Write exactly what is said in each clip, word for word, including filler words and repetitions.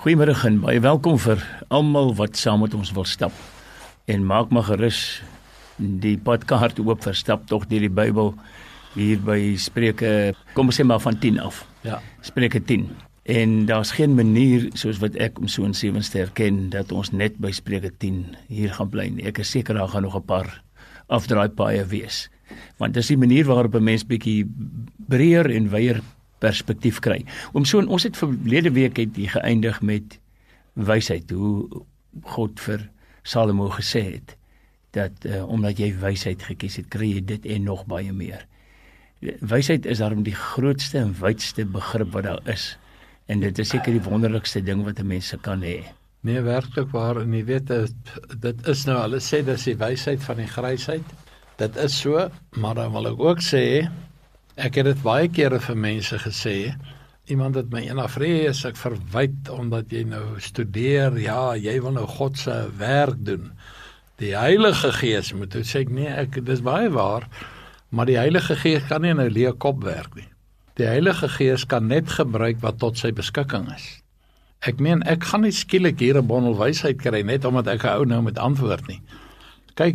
Goeiemiddag en baie welkom vir almal wat saam met ons wil stap. En maak maar gerus die padkaart oop vir stap tog deur die Bybel hier by Spreuke, kom ons sê maar van tien af. Ja. Spreuke tien. En daar's geen manier soos wat ek om so 'n sewende herken dat ons net by Spreuke tien hier gaan bly nie. Ek is seker daar gaan nog 'n paar afdraaipaaie wees. Want dis die manier waarop 'n mens bietjie breër en wyeer perspektief kry. Om so, ons het verlede week het hier geëindig met wysheid, hoe God vir Salomo gesê het, dat uh, omdat jy wysheid gekies het, kry jy dit en nog baie meer. Wysheid is daarom die grootste en wydste begrip wat daar is, en dit is seker die wonderlikste ding wat 'n mens kan hê. Nee, werklik waar, en jy weet, dit, dit is nou, hulle sê, dis die wysheid van die grysheid, dit is so, maar dan wil ek ook sê, ek het dit baie kere vir mense gesê, iemand het my eendag vrê, as ek verwyd, omdat jy nou studeer, ja, jy wil nou God se werk doen, die Heilige Gees moet, toe sê ek, nee, ek, dit is baie waar, maar die Heilige Gees kan nie in 'n leë kop werk nie. Die Heilige Gees kan net gebruik wat tot sy beskikking is. Ek meen, ek gaan nie skielik hier 'n bondel wysheid kry, net omdat ek 'n ou nou met antwoord nie. Kyk,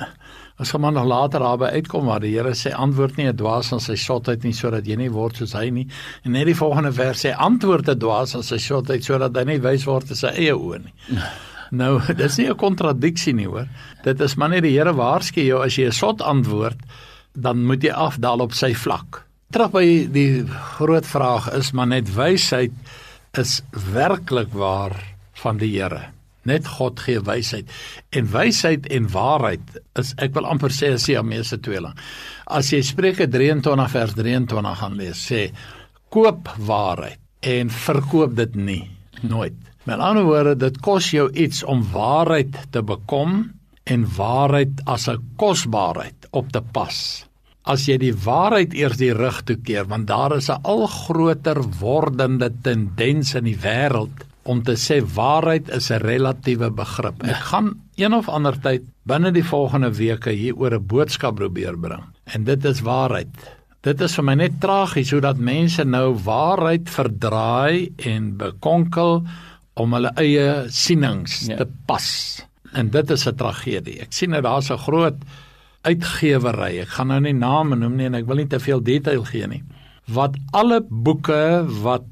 as gaan maar nog later daarby uitkom, maar die Here sê, antwoord nie 'n dwaas aan sy sotheid nie, sodat jy nie word soos hy nie. En net die volgende vers sê, antwoord 'n dwaas aan sy sotheid, sodat hy nie wys word in sy eie oë nie. Nou, dit is nie 'n kontradiksie nie, hoor. Dit is maar net die Here waarsku jou, as jy 'n sot antwoord, dan moet jy afdaal op sy vlak. Terug by die groot vraag is, maar net wysheid is werklik waar van die Here. Net God gee wysheid. En wysheid en waarheid is, ek wil amper sê, as Siamese tweeling. As jy Spreuke drieëntwintig vers drieëntwintig gaan lees, sê, koop waarheid en verkoop dit nie, nooit. Met ander woorde, dit kos jou iets om waarheid te bekom en waarheid as 'n kosbaarheid op te pas. As jy die waarheid eers die rug toekeer, want daar is 'n al groter wordende tendens in die wêreld om te sê waarheid is 'n relatiewe begrip. Ek gaan een of ander tyd binne die volgende weke hier oor 'n boodskap probeer bring. En dit is waarheid. Dit is vir my net tragies hoe dat mense nou waarheid verdraai en bekonkel om hulle eie sienings ja. te pas. En dit is 'n tragedie. Ek sien nou daar's 'n groot uitgewery, ek gaan nou nie name noem nie en ek wil nie te veel detail gee nie, wat alle boeke wat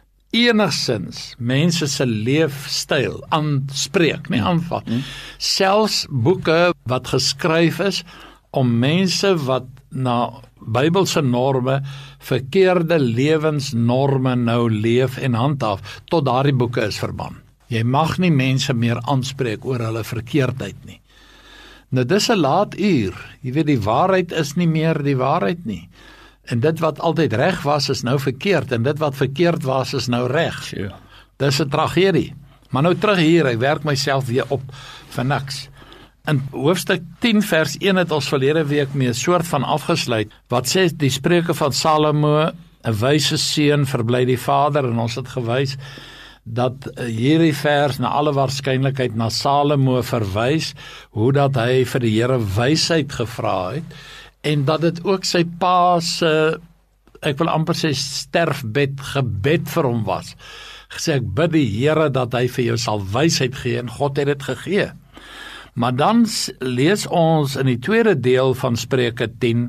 enigsins mense se leefstyl aanspreek, nie aanvat, hmm. selfs boeke wat geskryf is om mense wat na Bybelse norme, verkeerde lewensnorme nou leef en handhaaf, tot daardie boeke is verban. Jy mag nie mense meer aanspreek oor hulle verkeerdheid nie. Nou dis 'n laat uur, jy weet die waarheid is nie meer die waarheid nie. En dit wat altyd reg was is nou verkeerd, en dit wat verkeerd was is nou reg. Sure. Dis 'n tragedie. Maar nou terug hier, ek werk myself weer op vir niks. In hoofstuk tien vers een het ons verlede week mee 'n soort van afgesluit, wat sê die Spreuke van Salomo, 'n wyse seun verbly die vader, en ons het gewys dat hierdie vers na alle waarskynlikheid na Salomo verwys, hoe dat hy vir die Here wysheid gevra het, en dat dit ook sy pa se, ek wil amper sê sterfbed gebed vir hom was. Gesê, ek bid die Here dat hy vir jou sal wysheid gee, en God het dit gegee. Maar dan lees ons in die tweede deel van Spreuke tien,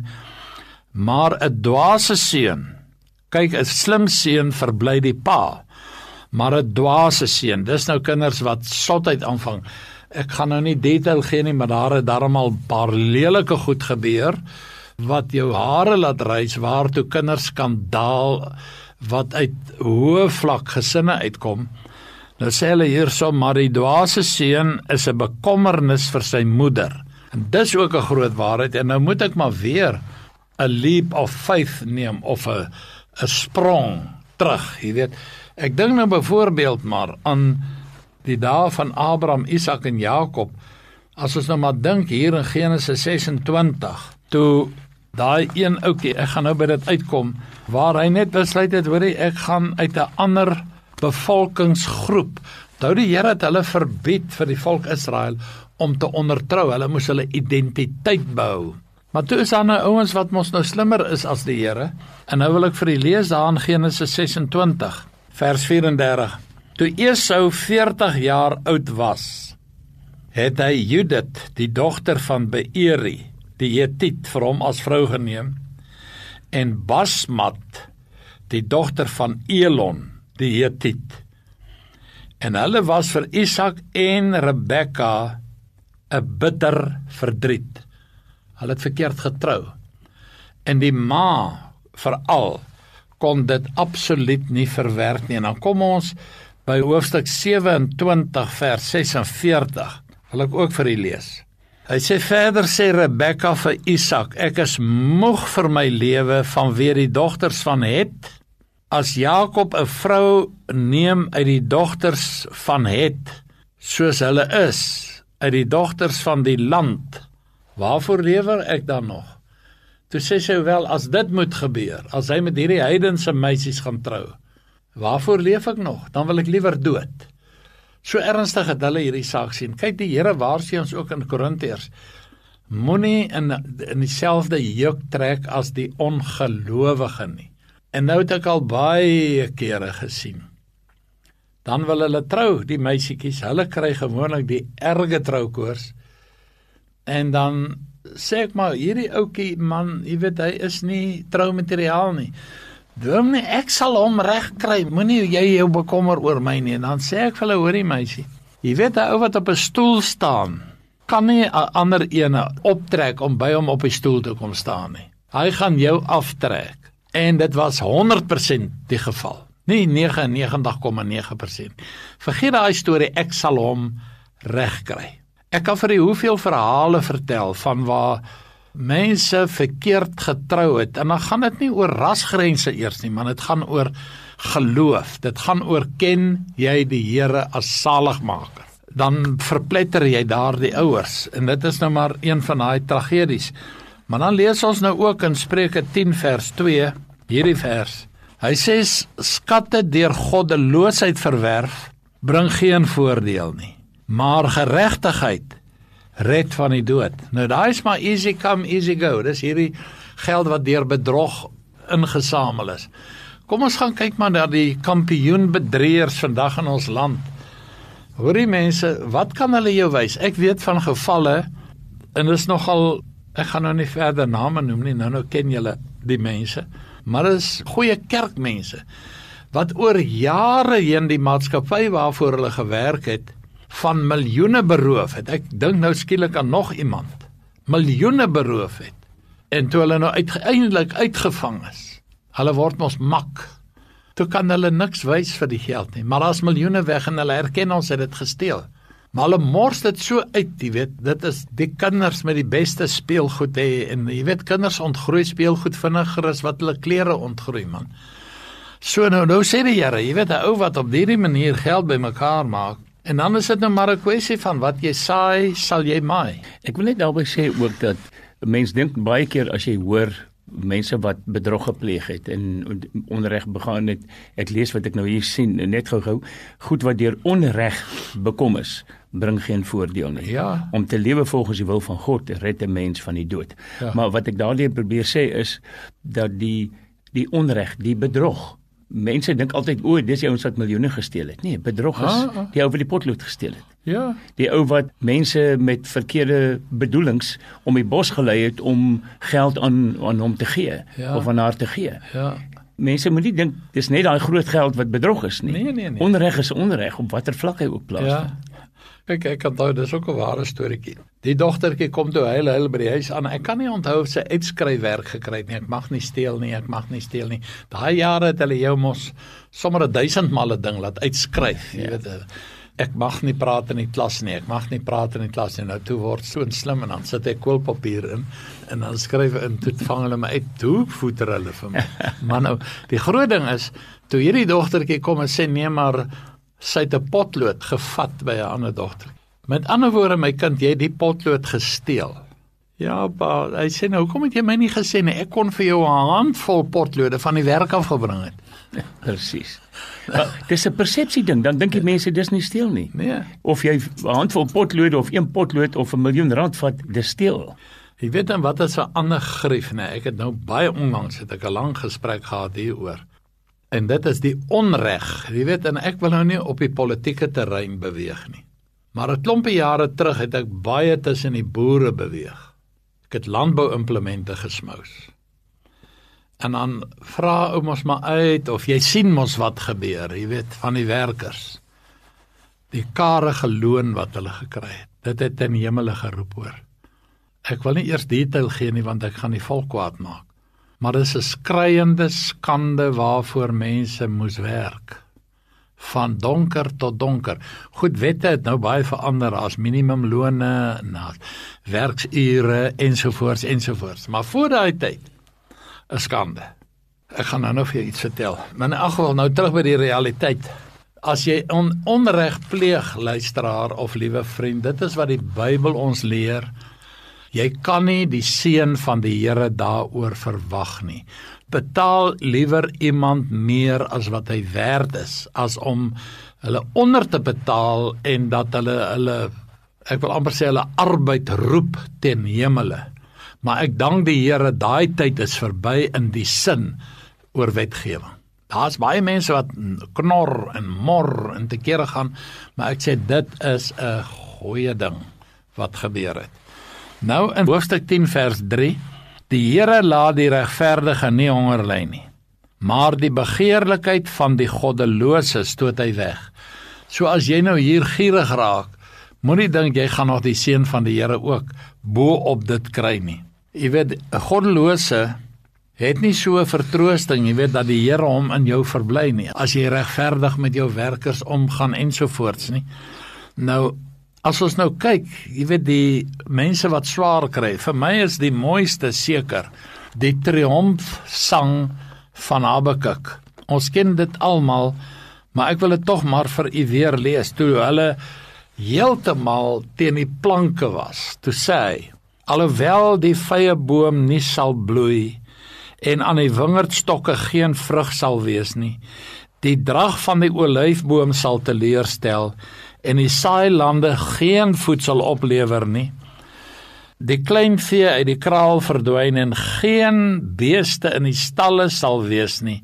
maar 'n dwaase seun, kyk, 'n slim seun verbly die pa, maar 'n dwaase seun, dis nou kinders wat sotheid aanvang. Ek gaan nou nie detail gee nie, maar daar het daarom al 'n paar lelike goed gebeur, wat jou hare laat rys, waartoe kinders kan daal, wat uit hoë vlak gesinne uitkom. Nou sê hulle hierso, maar die dwaase seun is 'n bekommernis vir sy moeder. En dis ook 'n groot waarheid, en nou moet ek maar weer 'n leap of faith neem, of 'n 'n sprong terug, jy weet. Ek dink nou byvoorbeeld maar aan die dae van Abraham, Isak en Jakob, as ons nou maar dink hier in Genesis ses en twintig, toe daai een ouetjie, ek gaan nou by dit uitkom, waar hy net besluit het, hoorie, ek gaan uit 'n ander bevolkingsgroep. Nou die Here het hulle verbied vir die volk Israel om te ondertrou, hulle moes hulle identiteit behou. Maar toe is daar nou ouens wat mos nou slimmer is as die Here, en nou wil ek vir u lees daar in Genesis ses en twintig, vers vyf en dertig. Toe Esau veertig jaar oud was, het hy Judith, die dogter van Beeri, die Hetiet, vir hom as vrou geneem, en Basmat, die dogter van Elon, die Hetiet. En hulle was vir Isak en Rebekka 'n bitter verdriet. Hulle het verkeerd getrou. En die ma, veral, kon dit absoluut nie verwerk nie. En dan kom ons by hoofstuk sewe-en-twintig vers ses-en-veertig, wil ek ook vir u lees. Hy sê verder, sê Rebekka vir Isak, ek is moeg vir my lewe vanweë die dogters van Het. As Jakob 'n vrou neem uit die dogters van Het, soos hulle is, uit die dogters van die land, waarvoor lewer ek dan nog? Toe sê sy wel, as dit moet gebeur, as hy met hierdie heidense meisies gaan trou, waarvoor leef ek nog? Dan wil ek liewer dood. So ernstig het hulle hierdie saak sien. Kyk, die Here waarsku ons ook in Korintiërs, moenie in, in dieselfde juk trek as die ongelowige nie. En nou het ek al baie kere gesien. Dan wil hulle trou, die meisietjies, hulle kry gewoonlik die erge troukoors, en dan sê ek maar, hierdie oukie man, jy weet, hy is nie troumateriaal nie. Dominee, ek sal hom reg kry, moenie jy jou bekommer oor my nie. En dan sê ek vir hulle, hoorie meisie, jy weet, 'n ou wat op 'n stoel staan, kan nie 'n ander ene optrek om by hom op die stoel te kom staan nie. Hy gaan jou aftrek. En dit was honderd persent die geval. Nie negenennegentig komma nege persent. Vergeet daai storie, ek sal hom reg kry. Ek kan vir u hoeveel verhale vertel van waar mense verkeerd getrou het, en dan gaan dit nie oor rasgrense eers nie, maar dit gaan oor geloof, dit gaan oor ken jy die Here as saligmaker. Dan verpletter jy daar die ouers, en dit is nou maar een van daai tragedies. Maar dan lees ons nou ook in Spreuke tien vers twee, hierdie vers, hy sê, skatte deur goddeloosheid verwerf, bring geen voordeel nie, maar geregtigheid red van die dood. Nou daai is maar easy come, easy go, dis hierdie geld wat deur bedrog ingesamel is. Kom ons gaan kyk maar na die kampioenbedrieërs vandag in ons land. Hoorie mense, wat kan hulle jou wys? Ek weet van gevalle, en dis nogal, ek gaan nou nie verder name noem nie, nou nou ken julle die mense, maar dis goeie kerkmense, wat oor jare heen die maatskappy waarvoor hulle gewerk het, van miljoene beroof het. Ek dink nou skielik aan nog iemand, miljoene beroof het, en toe hulle nou uiteindelik uitgevang is, hulle word mos mak, toe kan hulle niks wys vir die geld nie, maar daar's miljoene weg en hulle erken ons het dit gesteel. Maar hulle mors dit so uit, jy weet, dit is die kinders met die beste speelgoed hê, en jy weet, kinders ontgroei speelgoed vinniger as wat hulle klere ontgroei, man. So nou, nou sê die Here, jy weet, 'n ou wat op hierdie manier geld bymekaar maak, en dan is dit nou maar 'n kwessie van wat jy saai, sal jy maai. Ek wil net daarby sê ook dat mense dink baie keer as jy hoor mense wat bedrog gepleeg het en onreg begaan het, ek lees wat ek nou hier sien, net gou-gou, goed wat deur onreg bekom is, bring geen voordeel nie. Ja. Om te lewe volgens die wil van God, red 'n mens van die dood. Ja. Maar wat ek daardie probeer sê is, dat die, die onreg, die bedrog, mense dink altyd, o, dis die ouens wat miljoene gesteel het. Nee, bedrog is ah, ah. die ou wat die potlood gesteel het. Ja. Die ou wat mense met verkeerde bedoelings om die bos gelei het om geld aan, aan hom te gee, ja. of aan haar te gee. Ja. Mense moet nie dink, dis net daai groot geld wat bedrog is nie. Nee, nee, nee. Onreg is onreg, op watter vlak hy ook plaasvind. Ja. Kijk, ek onthou, dis ook 'n ware storieetjie. Die dogtertjie kom toe huil, huil by die huis aan. Ek kan nie onthou of sy uitskryfwerk gekry het nie. Ek mag nie steel nie, ek mag nie steel nie. Daai jare het hulle jou mos sommer 'n duisend mal 'n ding laat uitskryf, jy ja. weet. Ek mag nie praat in die klas nie, ek mag nie praat in die klas nie. Nou toe word so slim en dan sit ek koolpapier in en dan skryf in, toe vang hulle my uit, toe voeter hulle vir my. Maar nou, die groot ding is, toe hierdie dogtertjie kom en sê, nee maar, sy het 'n potlood gevat by 'n ander dogter. Met ander woorde, my kind, jy het die potlood gesteel. Ja, pa, hy sê, nou, hoekom het jy my nie gesê nie? Ek kon vir jou 'n handvol potlode van die werk afgebring het. Ja, presies. Dis 'n persepsie ding, dan dink die mense dis nie steel nie. Nee. Of jy 'n handvol potlode of een potlood of 'n miljoen rand vat, dis steel. Jy weet dan wat is 'n ander grief, nee, ek het nou baie onlangs het ek 'n lang gesprek gehad hieroor. En dit is die onreg. Jy weet, en ek wil nou nie op die politieke terrein beweeg nie. Maar 'n klompie jare terug het ek baie tussen die boere beweeg. Ek het landbouimplemente gesmous. En dan vra ou mos maar uit, of jy sien mos wat gebeur, jy weet, van die werkers. Die karige loon wat hulle gekry het, dit het in hemele geroep hoor. Ek wil nie eers detail gee nie, want ek gaan die volk kwaad maak. Maar dit is 'n skreiende skande waarvoor mense moes werk. Van donker tot donker. Goed, wette het nou baie verander as minimumlone, na werksure, ensovoorts, ensovoorts. Maar voor daai tyd, 'n skande. Ek gaan nou nog vir jou iets vertel. Maar in elk geval, nou terug by die realiteit. As jy on, onreg pleeg, luisteraar of liewe vriend, dit is wat die Bybel ons leer. Jy kan nie die seën van die Here daaroor verwag nie. Betaal liewer iemand meer as wat hy werd is, as om hulle onder te betaal en dat hulle, hulle ek wil amper sê, hulle arbeid roep ten hemele. Maar ek dank die Here, daai tyd is verby in die sin oor wetgewing. Daar's baie mense wat knor en mor en te kere gaan, maar ek sê dit is 'n goeie ding wat gebeur het. Nou in hoofstuk tien vers drie, die Here laat die regverdige nie honger ly nie, maar die begeerlikheid van die goddelose stoot hy weg. So as jy nou hier gierig raak, moenie dink jy gaan nog die seën van die Here ook bo op dit kry nie. Jy weet, 'n goddelose het nie so 'n vertroosting, jy weet, dat die Here hom in jou verbly nie, as jy regverdig met jou werkers omgaan ensovoorts nie. Nou, as ons nou kyk, jy weet, die mense wat swaar kry, vir my is die mooiste seker, die triomfsang van Habakuk. Ons ken dit almal, maar ek wil dit tog maar vir u weer lees, toe hulle heeltemal teen die planke was, toe sê hy, alhoewel die vyeboom nie sal bloei, en aan die wingerdstokke geen vrug sal wees nie, die drag van die olyfboom sal teleurstel, en die saailande geen voedsel oplewer nie, die klein vee uit die kraal verdwyn, en geen beeste in die stalle sal wees nie,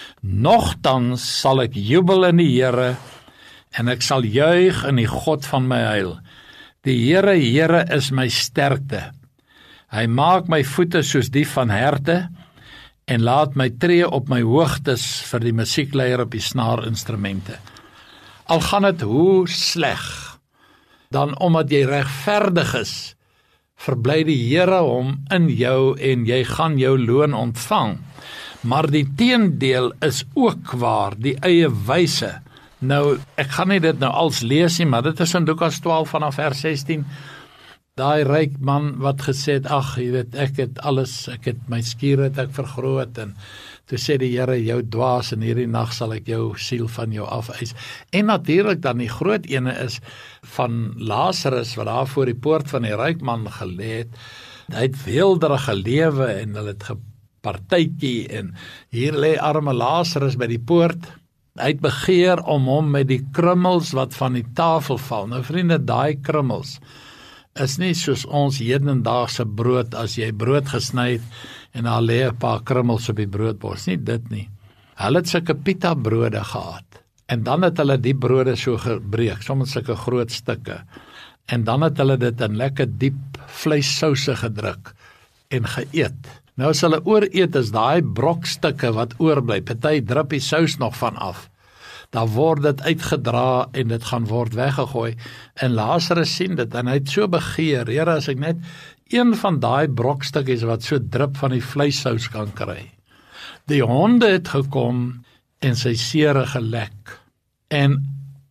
nogtans sal ek jubel in die Here, en ek sal juig in die God van my heil. Die Here, Here is my sterkte. Hy maak my voete soos die van herte, en laat my tree op my hoogtes vir die musiekleier op die snaarinstrumente. Al gaan dit hoe sleg, dan omdat jy regverdig is, verbly die Here hom in jou en jy gaan jou loon ontvang. Maar die teendeel is ook waar, die eie wyse. Nou, ek gaan nie dit nou als lees nie, maar dit is in Lukas twaalf vanaf vers sestien. Daai ryk man wat gesê het, ag, jy weet, ek het alles, ek het my skure het ek vergroot, en toe sê die Here, jou dwaas, en hierdie nag sal ek jou siel van jou afeis. En natuurlik dan die groot ene is van Lazarus, wat daar voor die poort van die ryk man gelê het. Hy het weelderig gelewe, en hulle het gepartytjie, en hier lê arme Lazarus by die poort. Hy het begeer om hom met die krummels wat van die tafel val. Nou vriende, daai krummels is nie soos ons hedendaagse brood, as jy brood gesny het, en daar lê 'n paar krummels op die broodbors, nie dit nie. Hulle het sulke pita brode gehad, en dan het hulle die brode so gebreek, soms sulke groot stukke, en dan het hulle dit in lekker diep vleissouse gedruk, en geëet. Nou as hulle ooreet, is daai brokstukke wat oorbly, party drup die sous nog van af, dan word dit uitgedra, en dit gaan word weggegooi, en Lazarus sien dit, en hy het so begeer, Here, as ek net een van daai brokstukkies wat so drup van die vleissous kan kry. Die honde het gekom, en sy sere gelek, en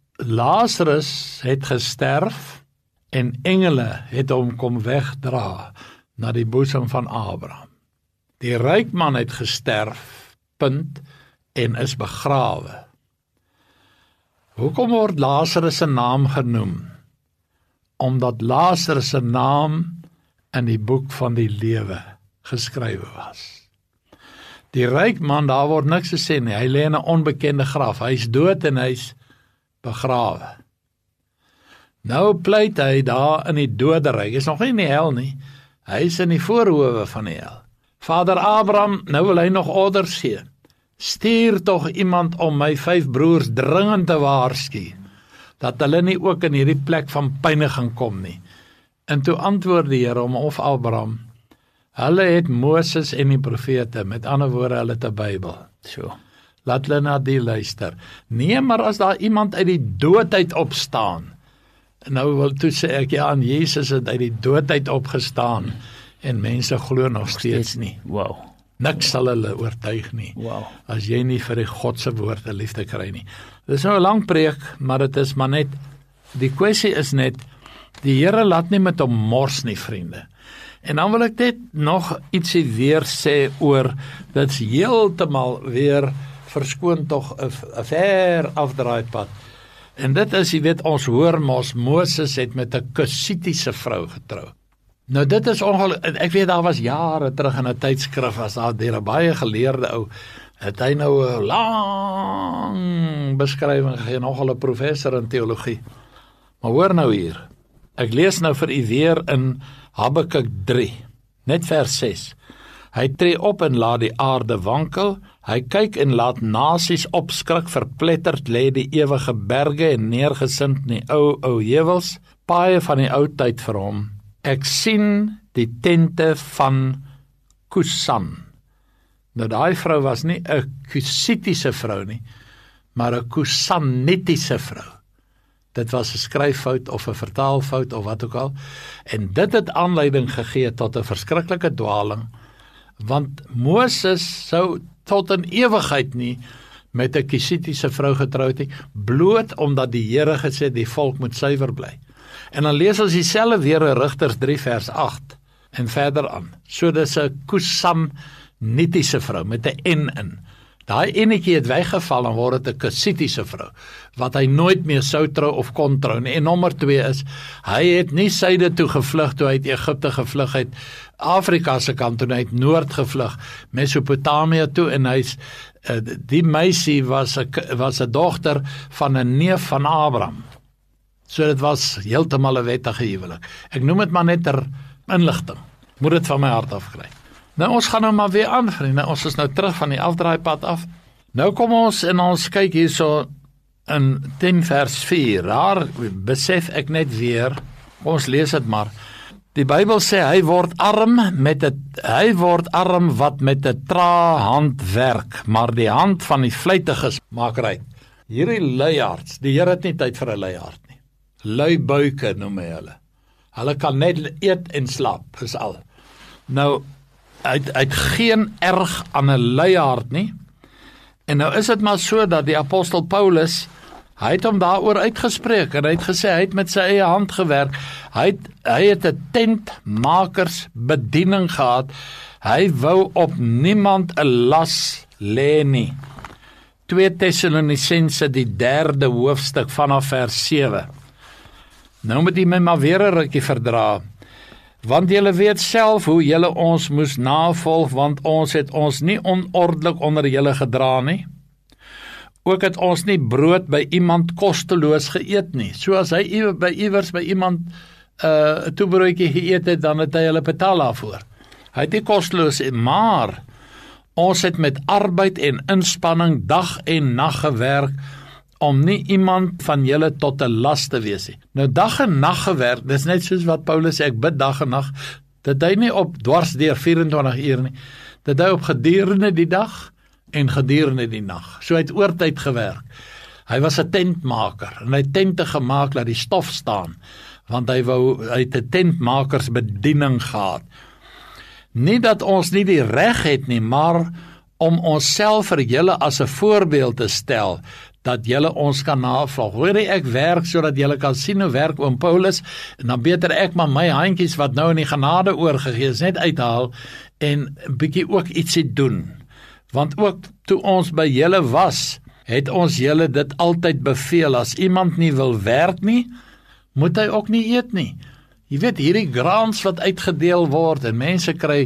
Lazarus het gesterf, en engele het hom kom wegdra, na die boesem van Abraham. Die ryk man het gesterf, punt, en is begrawe. Hoekom word Lazarus se naam genoem? Omdat Lazarus se naam in die boek van die lewe geskrywe was. Die ryk man, daar word niks gesê nie, hy lê in 'n onbekende graf, hy is dood en hy's begrawe. Nou pleit hy daar in die doderyk, hy is nog nie in die hel nie, hy is in die voorhoewe van die hel. Vader Abraham, nou wil hy nog orders gee. stuur tog iemand om my vyf broers dringend te waarsku, dat hulle nie ook in hierdie plek van pyniging kom nie. En toe antwoord die Here hom of Abraham, hulle het Moses en die profete, met ander woorde, hulle het 'n Bybel. So. Laat hulle na die luister. Nee, maar as daar iemand uit die doodheid opstaan, nou wil toe sê ek, ja, aan Jesus het uit die doodheid opgestaan, en mense glo nog steeds nie. Wow. Niks sal hulle oortuig nie, Wow. as jy nie vir die Godse woord 'n liefde kry nie. Dit is nou 'n lang preek, maar dit is maar net, die kwessie is net, die Here laat nie met hom mors nie, vriende. En dan wil ek net nog ietsie weer sê oor, dit's heeltemal weer verskoon tog 'n ver afdraaipad. En dit is, jy weet, ons hoor mos, Moses het met 'n Kusitiese vrou getrou. Nou dit is ongelukkig, ek weet daar was jare terug in 'n tydskrif, as daar deur 'n baie geleerde ou, het hy nou 'n lang beskrywing gegee, nogal 'n professor in teologie. Maar hoor nou hier, ek lees nou vir u weer in Habakuk drie, net vers ses. Hy tree op en laat die aarde wankel, hy kyk en laat nasies opskrik, verpletterd lê die ewige berge en neergesind in die ou, ou heuwels, paaie van die ou tyd vir hom. Ek sien die tente van Kusan. Nou daai vrou was nie 'n Kusitiese vrou nie, maar 'n Kusanitiese vrou. Dit was 'n skryffout of 'n vertaalfout of wat ook al, en dit het aanleiding gegee tot 'n verskriklike dwaling, want Moses sou tot in ewigheid nie met 'n Kusitiese vrou getroud het, bloot omdat die Here gesê het, die volk moet suiwer bly. En dan lees ons dieselfde weer in Rigters drie vers agt en verder aan. So dis 'n Kusanitiese vrou met 'n N in. Daai enetjie het weggeval en word dit 'n Kusitiese vrou, wat hy nooit meer sou trou of kon trou nie. En nommer twee is, hy het nie suide toe gevlug toe hy uit Egipte gevlug het, Afrika se kant toe, hy het noord gevlug, Mesopotamië toe, en hy's, die meisie was 'n was 'n dogter van 'n neef van Abraham. So dit was heeltemal 'n wettige huwelik. Ek noem dit maar net ter inligting. Moet dit van my hart afkry. Nou ons gaan nou maar weer aan, vriende. Ons is nou terug van die afdraaipad af. Nou kom ons en ons kyk hierso in tien vers vier. Daar besef ek net weer, ons lees dit maar. Die Bybel sê hy word arm met 'n hy word arm wat met 'n trae hand werk, maar die hand van die vlytiges maak ryk. Hierdie luiaards, die Here het nie tyd vir 'n luiaard nie. Luibuike noem hy hulle. Hulle kan net eet en slaap, is al. Nou, hy het geen erg aan 'n luiaard nie. En nou is dit maar so dat die apostel Paulus, hy het hom daaroor uitgespreek, en hy het gesê, hy het met sy eie hand gewerk, hy het, hy het 'n tentmakers bediening gehad, hy wou op niemand 'n las lê nie. twee Tessalonisense, die derde hoofstuk vanaf vers sewe. Nou moet jy my maar weer 'n rukkie verdra, want julle weet self hoe julle ons moes navolg, want ons het ons nie onorddelik onder julle gedra nie. Ook het ons nie brood by iemand kosteloos geëet nie. So as hy by iewers by iemand 'n uh, toebroodjie geëet het, dan het hy hulle betaal daarvoor. Hy het nie kosteloos, maar ons het met arbeid en inspanning dag en nag gewerk, om nie iemand van julle tot 'n las te wees nie. Nou dag en nag gewerk, dis net soos wat Paulus sê, ek bid dag en nag, dit hy nie op dwars deur vyf-en-twintig uur nie, dit hy op gedurende die dag en gedurende die nag. So hy het oortyd gewerk. Hy was 'n tentmaker, en hy het tente gemaak laat die stof staan, want hy wou, hy het 'n tentmakersbediening gehad. Nie dat ons nie die reg het nie, maar om onsself vir julle as 'n voorbeeld te stel, dat julle ons kan navolg. Hoor jy, ek werk sodat julle kan sien hoe werk oom Paulus, en dan beter ek maar my handjies wat nou in die genade oorgegee is, net uithaal, en 'n bietjie ook ietsie doen. Want ook toe ons by julle was, het ons julle dit altyd beveel, as iemand nie wil werk nie, moet hy ook nie eet nie. Jy weet, hierdie grants wat uitgedeel word, en mense kry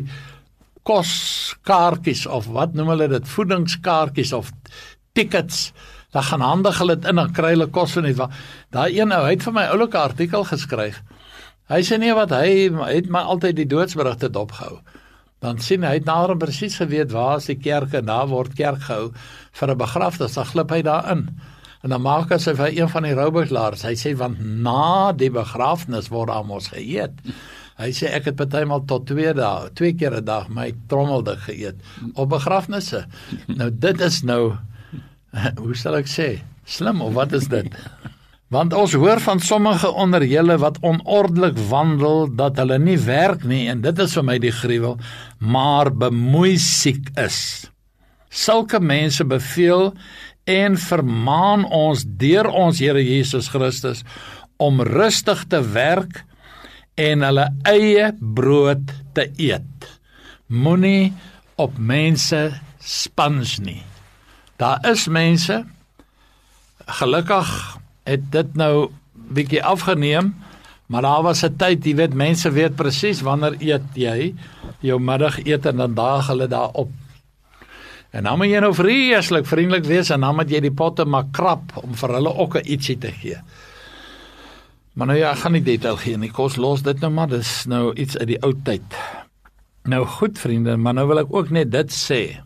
koskaartjies, of wat noem hulle dit, voedingskaartjies, of tickets, dan gaan handig hulle dit in, dan kry hulle kos van net wat. Daai een ou, hy het vir my oulike artikel geskryf. Hy sê nie wat, hy het maar altyd die doodsberigte dopgehou. Dan sien hy het nader presies geweet waar is die kerk en daar word kerk gehou vir 'n begrafnis, dan glip hy daarin. En dan maak hy sy vir een van die rouboutlaars. Hy sê want na die begrafnis word daar mos geëet. Hy sê ek het partymal tot twee dae, twee keer 'n dag my trommeldik geëet op begrafnisse. Nou dit is nou hoe sal ek sê, slim of wat is dit? Want ons hoor van sommige onder julle wat onordelik wandel, dat hulle nie werk nie, en dit is vir my die gruwel, maar bemoeisiek is. Sulke mense beveel en vermaan ons deur ons Here Jesus Christus om rustig te werk en hulle eie brood te eet. Moenie op mense spans nie. Daar is mense, gelukkig het dit nou bietjie afgeneem, maar daar was 'n tyd, jy weet, mense weet presies wanneer eet jy jou middagete en dan daag hulle daarop. En dan moet jy nou vreeslik vriendelik wees en dan moet jy die potte maar krap om vir hulle ook 'n ietsie te gee. Maar nou ja, ek gaan nie detail gee nie, kos los dit nou maar, dis nou iets uit die ou tyd. Nou goed vriende, maar nou wil ek ook net dit sê.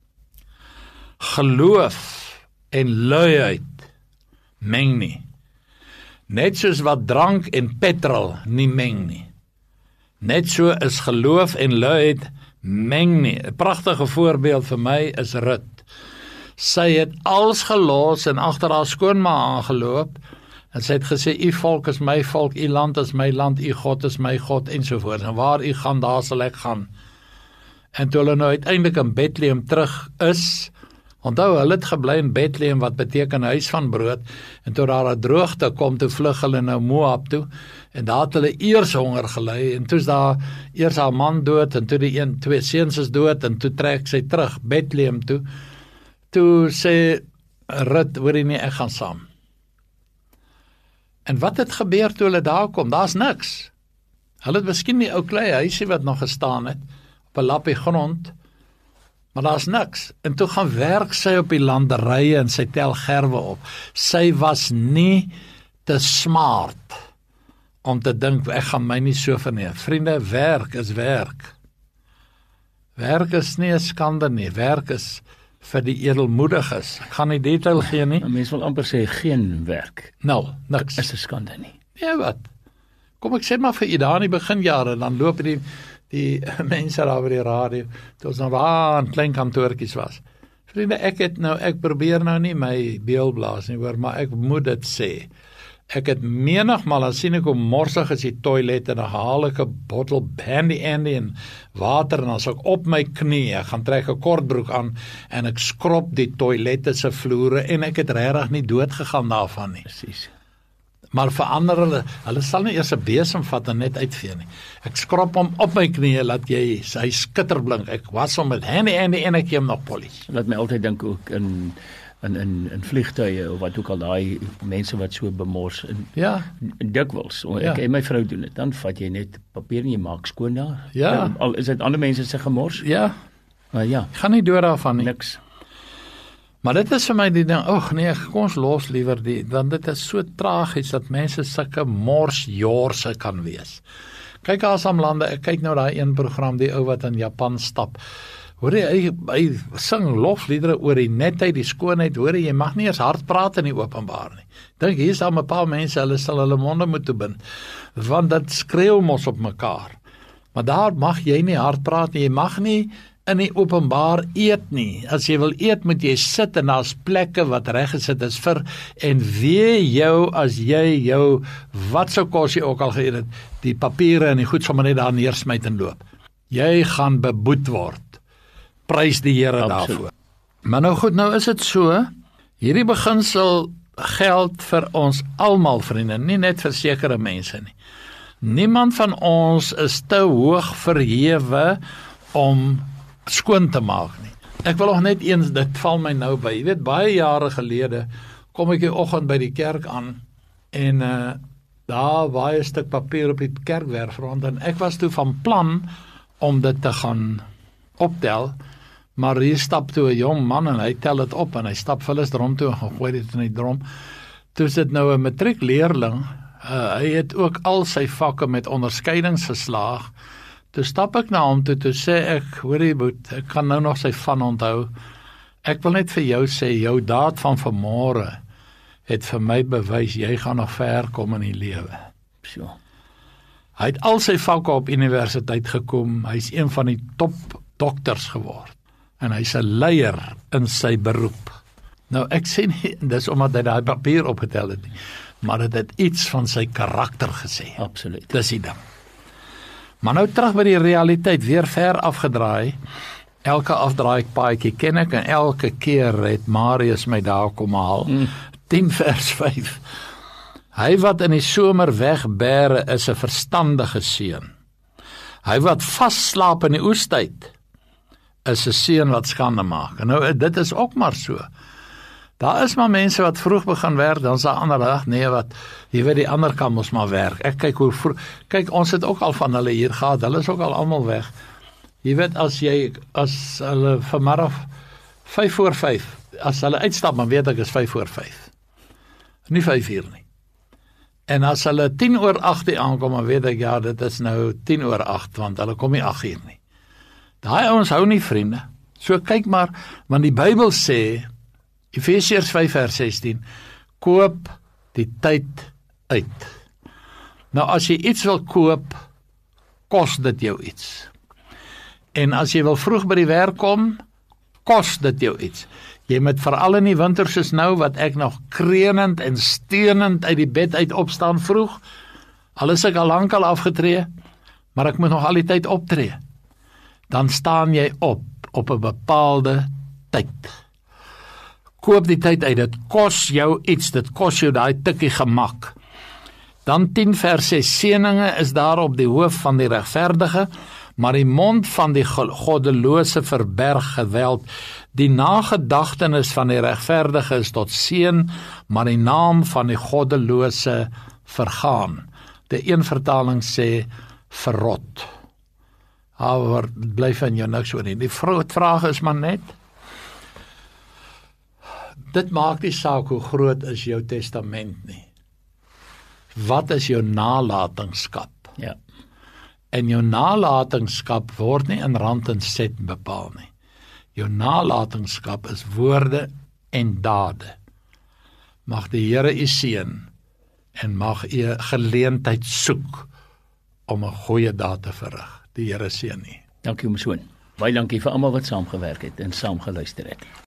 Geloof en luiheid meng nie. Net soos wat drank en petrol nie meng nie. Net so is geloof en luiheid meng nie. 'n Pragtige voorbeeld vir my is Rut. Sy het alles gelos en agter haar skoonma aangeloop en sy het gesê, u volk is my volk, u land is my land, u God is my God ensovoorts. En waar u gaan, daar sal ek gaan. En toe hulle nou uiteindelik in Bethlehem terug is, onthou, hulle het gebly in Bethlehem wat beteken huis van brood, en toe daar 'n droogte kom, toe vlug hulle nou Moab toe, en daar het hulle eers honger gely, en toe is daar eers haar man dood, en toe die een, twee seuns is dood, en toe trek sy terug Bethlehem toe, toe sê Rut, hoorie nie, ek gaan saam. En wat het gebeur toe hulle daar kom? Daar's niks. Hulle het miskien die ou klei huisie wat nog gestaan het, op 'n lappie grond, maar daar's niks. En toe gaan werk sy op die landerye en sy tel gerwe op. Sy was nie te smart om te dink, ek gaan my nie so verneem. Vriende, werk is werk. Werk is nie 'n skande nie. Werk is vir die edelmoediges. Ek gaan nie detail gee nie. Mense wil amper sê geen werk. Nou, niks. Is 'n skande nie. Ja, wat? Kom ek sê maar vir u daar in die beginjare, dan loop die die mense daar by die radio, toe ons nou daar in klein kantoortjies was. Vriende, ek het nou, ek probeer nou nie my beelblaas nie hoor, maar ek moet dit sê. Ek het menigmal, dan sien ek hoe morsig is die toilet, en dan haal ek 'n bottel Handy Andy en water, en dan as ek op my knie, ek gaan trek 'n kortbroek aan, en ek skrob die toilette se vloere, en ek het regtig nie dood gegaan daarvan nie. Presies. Maar verander hulle, hulle sal nie eers 'n besem vat en net uitvee nie. Ek skrob hom op my knie, laat jy, hy skitterblink, ek was hom met Handy Andy en ek gee hom nog polish. Laat my altyd dink ook in in in in vliegtuie of wat ook al, daai mense wat so bemors en ja, dikwels. Ek ja. en my vrou doen dit. Dan vat jy net papier en jy maak skoon daar. Ja. Al is dit ander mense se gemors. Ja. Maar ja, Gaan nie dood daarvan nie. niks. Maar dit is vir my die ding, ag nee, kom ons los liewer die, want dit is so tragies dat mense sulke morsjorse kan wees. Kyk asam lande, ek kyk nou daai een program, die ou wat in Japan stap. Hoor jy, hy, hy sing lofliedere oor die netheid, die skoonheid, hoor jy, jy mag nie eens hard praat in die openbaar nie. Dink, hier is daar 'n paar mense, hulle sal hulle monde moet toebind, want dit skreeu mos op mekaar. Maar daar mag jy nie hard praat nie, jy mag nie in die openbaar eet nie. As jy wil eet, moet jy sit en daar's plekke wat reggesit is vir, en wee jou as jy jou, wat sou kos jy ook al geëet het, die papiere en die goed sommer net daar neersmyt en loop. Jy gaan beboet word. Prys die Here Absoluut. daarvoor. Maar nou goed, nou is dit so, hierdie beginsel geld vir ons almal, vriende, nie net vir sekere mense nie. Niemand van ons is te hoog verhewe om skoon te maak nie. Ek wil nog net eens, dit val my nou by, jy weet, baie jare gelede, kom ek die oggend by die kerk aan, en uh, daar waai 'n stuk papier op die kerkwerf rond, en ek was toe van plan om dit te gaan optel, maar hier stap toe 'n jong man, en hy tel dit op, en hy stap vullis drom toe, en gooi dit in die drom. Toe is dit nou 'n matriekleerling, uh, hy het ook al sy vakke met onderskeidings geslaag, Toe stap ek na hom toe, toe sê ek, hoorie boet, ek kan nou nog sy van onthou, ek wil net vir jou sê, jou daad van vanmôre het vir my bewys, jy gaan nog ver kom in die lewe. So. Hy het al sy vakke op universiteit gekom, hy is een van die top dokters geword, en hy is 'n leier in sy beroep. Nou ek sê nie, dis omdat hy daai papier opgetel het nie, maar dit het iets van sy karakter gesê. Absoluut. Dis die ding. Maar nou terug by die realiteit, weer ver afgedraai, elke afdraaipaadjie ken ek, en elke keer het Marius my daar kom haal, mm. tien vers vyf. Hy wat in die somer wegbere is 'n verstandige seun. Hy wat vasslaap in die oestyd is 'n seun wat skande maak. En nou, dit is ook maar so. Daar is maar mense wat vroeg begin werk, dan is daar ander dag, nee wat, jy weet die ander kan ons maar werk. Ek kyk hoe vroeg, kyk ons het ook al van hulle hier gehad, hulle is ook al almal weg. Jy weet as jy, as hulle vanmiddag vyf voor vyf, as hulle uitstap, dan weet ek is vyf voor vyf. Nie vyf uur nie. En as hulle tien oor agt aankom, dan weet ek, ja, dit is nou tien oor agt, want hulle kom nie agt uur nie. Daai ouens hou nie vriende. So kyk maar, want die Bybel sê, Efesiërs vyf vers sestien, koop die tyd uit. Nou as jy iets wil koop, kos dit jou iets. En as jy wil vroeg by die werk kom, kos dit jou iets. Jy moet veral in die winter soos nou, wat ek nog kreunend en steunend uit die bed uit opstaan vroeg, al is ek al lankal afgetree, maar ek moet nog al die tyd optree. Dan staan jy op, op 'n bepaalde tyd. Koop die tyd uit, dit kos jou iets, dit kos jou daai tikkie gemak. Dan tien vers ses, seëninge is daar op die hoof van die regverdige, maar die mond van die goddelose verberg geweld. Die nagedagtenis van die regverdige is tot seën, maar die naam van die goddelose vergaan. Die een vertaling sê verrot. Houwer, bly van jou niks oor nie. Die vraag is maar net, dit maak nie saak hoe groot is jou testament nie. Wat is jou nalatenskap? Ja. En jou nalatenskap word nie in rand en set bepaal nie. Jou nalatenskap is woorde en dade. Mag die Here u seën en mag u geleentheid soek om 'n goeie daad te verrig. Die Here seën u. Dankie, oom Soon. Baie dankie vir almal wat saamgewerk het en saam geluister het.